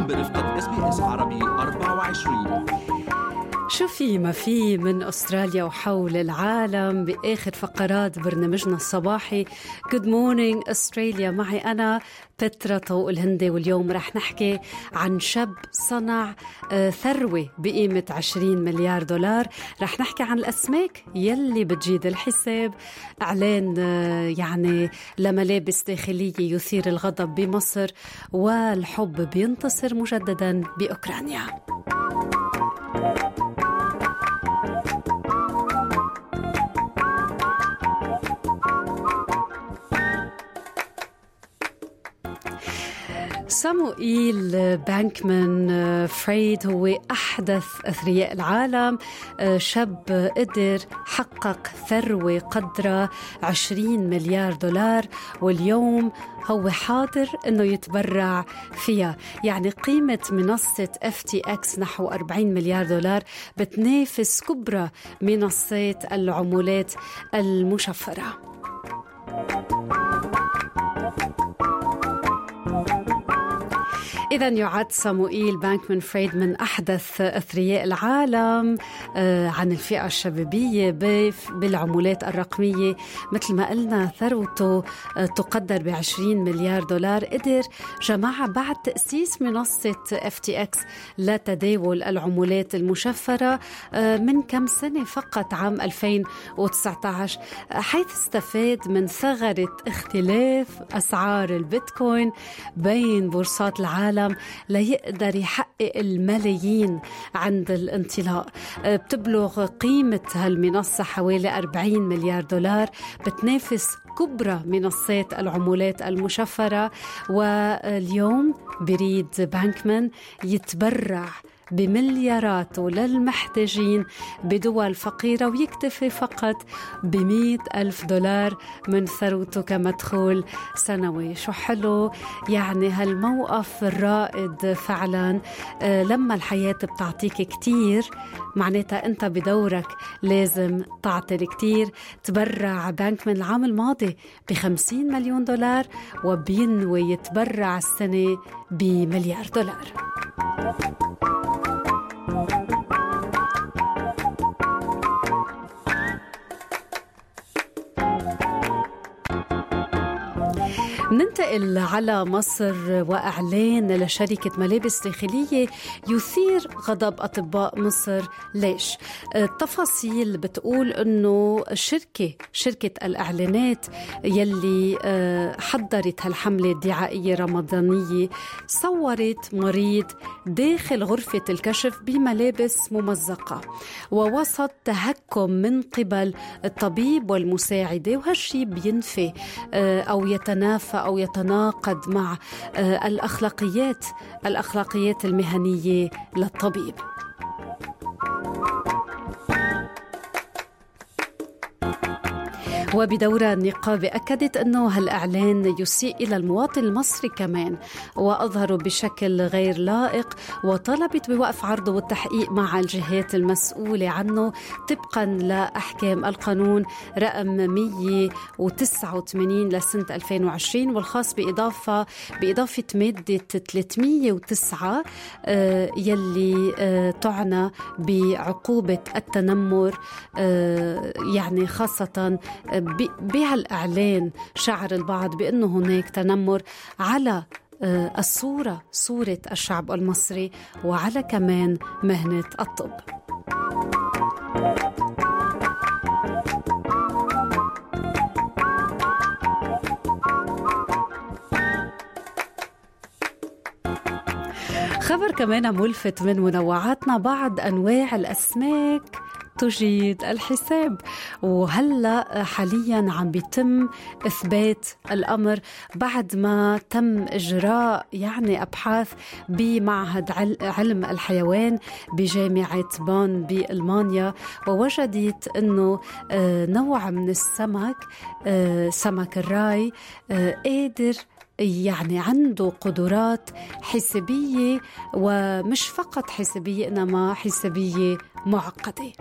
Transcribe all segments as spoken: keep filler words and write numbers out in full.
برفقة اس بي اس عربي أربعة وعشرين. شو في ما في من أستراليا وحول العالم بآخر فقرات برنامجنا الصباحي Good Morning أستراليا. معي أنا بترا طوق الهندي، واليوم رح نحكي عن شاب صنع ثروة بقيمة عشرين مليار دولار. رح نحكي عن الأسماك يلي بتجيد الحساب، إعلان يعني لملابس داخلية يثير الغضب بمصر، والحب بينتصر مجددا بأوكرانيا. ساموئيل بانكمان فريد هو أحدث أثرياء العالم، شاب قدر حقق ثروة قدرها عشرين مليار دولار، واليوم هو حاضر أنه يتبرع فيها. يعني قيمة منصة اف تي اكس نحو أربعين مليار دولار، بتنافس كبرى منصات العملات المشفرة. إذن يعد ساموئيل بانكمان فريد من أحدث أثرياء العالم عن الفئة الشبابية بالعملات الرقمية. مثل ما قلنا ثروته تقدر بعشرين مليار دولار، قدر جمعها بعد تأسيس منصة اف تي اكس لتداول العملات المشفرة من كم سنة فقط، عام ألفين وتسعة عشر، حيث استفاد من ثغرة اختلاف أسعار البيتكوين بين بورصات العالم ليقدر يحقق الملايين عند الانطلاق. بتبلغ قيمة هالمنصة حوالي أربعين مليار دولار، بتنافس كبرى منصات العملات المشفرة. واليوم بريد بانكمان يتبرع بملياراته للمحتاجين بدول فقيرة، ويكتفي فقط بمئة ألف دولار من ثروته كمدخول سنوي. شو حلو يعني هالموقف الرائد فعلا. آه لما الحياة بتعطيك كتير، معناتها أنت بدورك لازم تعطي الكتير. تبرع بانكمان العام الماضي بخمسين مليون دولار، وبينوي يتبرع السنة بمليار دولار. ننتقل على مصر، وإعلان لشركة ملابس داخلية يثير غضب أطباء مصر. ليش؟ التفاصيل بتقول أنه الشركة شركة الإعلانات يلي حضرت هالحملة الدعائية رمضانية صورت مريض داخل غرفة الكشف بملابس ممزقة، ووسط تهكم من قبل الطبيب والمساعدة، وهالشي بينفي أو يتنافى أو يتناقض مع الأخلاقيات الأخلاقيات المهنية للطبيب. وبدورها النقابة أكدت أنه هالإعلان يسيء إلى المواطن المصري كمان، وأظهره بشكل غير لائق، وطلبت بوقف عرضه والتحقيق مع الجهات المسؤولة عنه طبقا لأحكام القانون رقم مئة وتسعة وثمانين لسنة ألفين وعشرين، والخاص بإضافة بإضافة مادة ثلاثمئة وتسعة يلي تعنى بعقوبة التنمر. يعني خاصة بهالإعلان شعر البعض بأنه هناك تنمر على الصورة صورة الشعب المصري، وعلى كمان مهنة الطب. خبر كمان ملفت من منوعاتنا، بعض أنواع الأسماك تجيد الحساب، وهلأ حاليا عم بيتم إثبات الأمر بعد ما تم إجراء يعني أبحاث بمعهد علم الحيوان بجامعة بون بألمانيا، ووجدت أنه نوع من السمك سمك الراي قادر يعني عنده قدرات حسابية، ومش فقط حسابية إنما حسابية معقدة.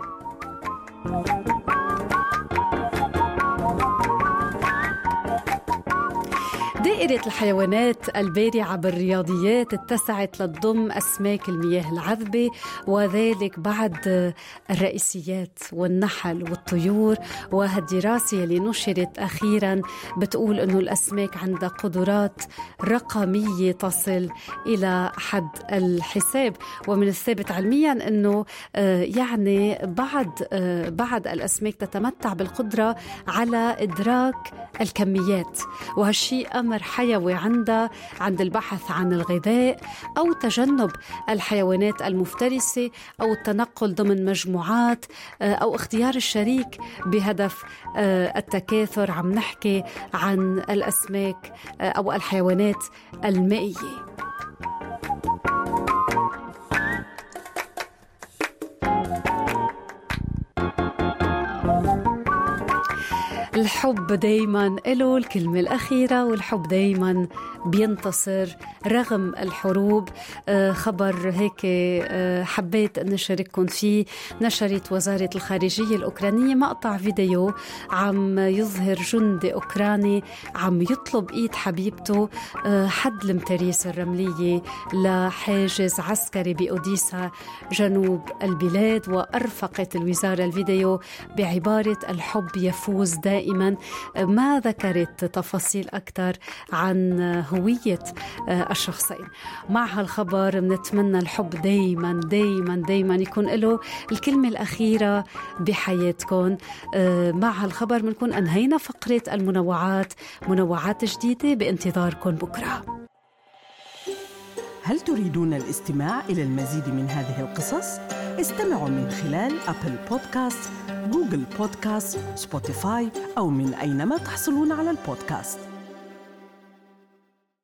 دائرة الحيوانات البارعة بالرياضيات اتسعت لتضم أسماك المياه العذبة، وذلك بعد الرئيسيات والنحل والطيور. وهالدراسة اللي نشرت أخيرا بتقول أنه الأسماك عندها قدرات رقمية تصل إلى حد الحساب. ومن الثابت علميا أنه يعني بعض بعض الأسماك تتمتع بالقدرة على إدراك الكميات، وهالشيء أمر حيوي عندها عند البحث عن الغذاء أو تجنب الحيوانات المفترسة أو التنقل ضمن مجموعات أو اختيار الشريك بهدف التكاثر. عم نحكي عن الأسماك أو الحيوانات المائية. الحب دايما له الكلمة الأخيرة، والحب دايما بينتصر رغم الحروب. خبر هيك حبيت أن نشارككم فيه. نشرت وزارة الخارجية الأوكرانية مقطع فيديو عم يظهر جندي أوكراني عم يطلب إيد حبيبته حد المتاريس الرملية لحاجز عسكري بأوديسا جنوب البلاد. وأرفقت الوزارة الفيديو بعبارة الحب يفوز دائما. ما ذكرت تفاصيل أكثر عن هوية الشخصين. مع هالخبر بنتمنى الحب دايما دايما دايما يكون له الكلمة الأخيرة بحياتكم. مع هالخبر بنكون أنهينا فقرة المنوعات، منوعات جديدة بانتظاركم بكرة. هل تريدون الاستماع إلى المزيد من هذه القصص؟ استمعوا من خلال أبل بودكاست، جوجل بودكاست، سبوتيفاي أو من أينما تحصلون على البودكاست.